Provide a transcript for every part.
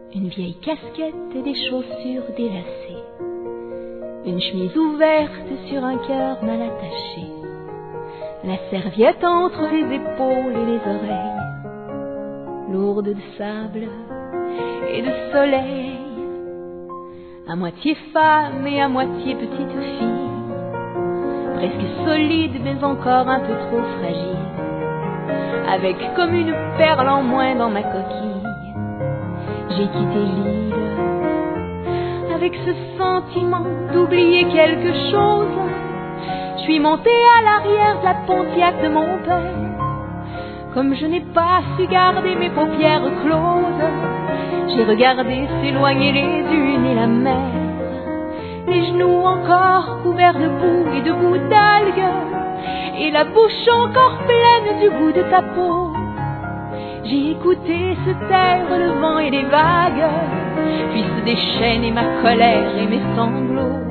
une vieille casquette et des chaussures délacées, une chemise ouverte sur un cœur mal attaché, la serviette entre les épaules et les oreilles, lourde de sable et de soleil, à moitié femme et à moitié petite fille, presque solide mais encore un peu trop fragile, avec comme une perle en moins dans ma coquille. J'ai quitté l'île avec ce sentiment d'oublier quelque chose. Je suis montée à l'arrière de la Pontiac de mon père. Comme je n'ai pas su garder mes paupières closes, j'ai regardé s'éloigner les dunes et la mer, les genoux encore couverts de boue et de boue d'algues, et la bouche encore pleine du goût de ta peau. J'ai écouté se taire le vent et les vagues, puis se déchaîner ma colère et mes sanglots.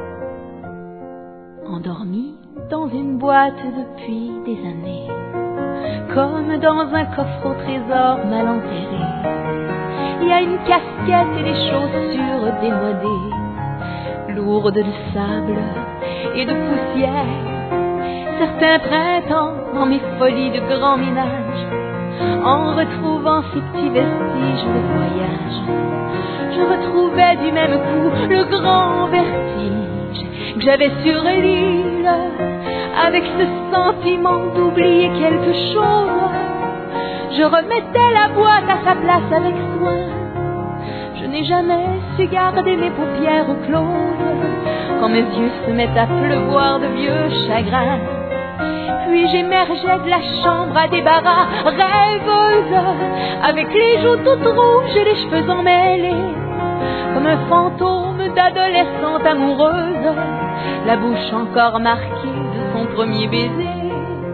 Endormi dans une boîte depuis des années, comme dans un coffre au trésor mal enterré, il y a une casquette et des chaussures démodées, lourdes de sable et de poussière. Certains printemps, dans mes folies de grand ménage, en retrouvant ces petits vestiges de voyage, je retrouvais du même coup le grand vertige que j'avais sur l'île, avec ce sentiment d'oublier quelque chose. Je remettais la boîte à sa place avec soin. Je n'ai jamais su garder mes paupières closes quand mes yeux se mettent à pleuvoir de vieux chagrins. Puis j'émergeais de la chambre à débarras, rêveuse, avec les joues toutes rouges et les cheveux emmêlés, comme un fantôme d'adolescente amoureuse, la bouche encore marquée de son premier baiser.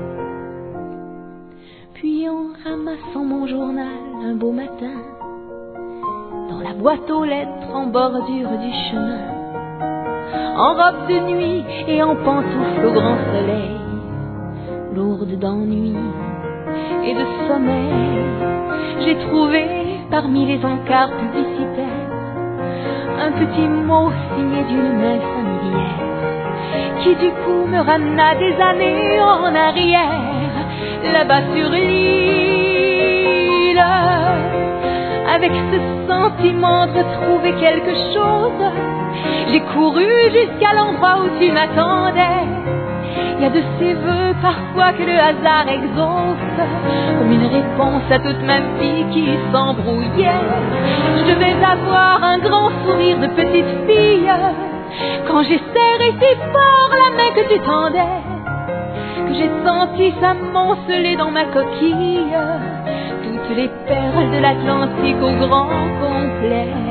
Puis en ramassant mon journal un beau matin, dans la boîte aux lettres en bordure du chemin, en robe de nuit et en pantoufles au grand soleil, lourde d'ennui et de sommeil, j'ai trouvé parmi les encarts publicitaires un petit mot signé d'une main familière, qui du coup me ramena des années en arrière, là-bas sur l'île, avec ce sentiment de retrouver quelque chose. J'ai couru jusqu'à l'endroit où tu m'attendais. Il y a de ces vœux parfois que le hasard exauce, comme une réponse à toute ma vie qui s'embrouillait. Je devais avoir un grand sourire de petite fille quand j'ai serré si fort la main que tu tendais, que j'ai senti s'amonceler dans ma coquille toutes les perles de l'Atlantique au grand complet.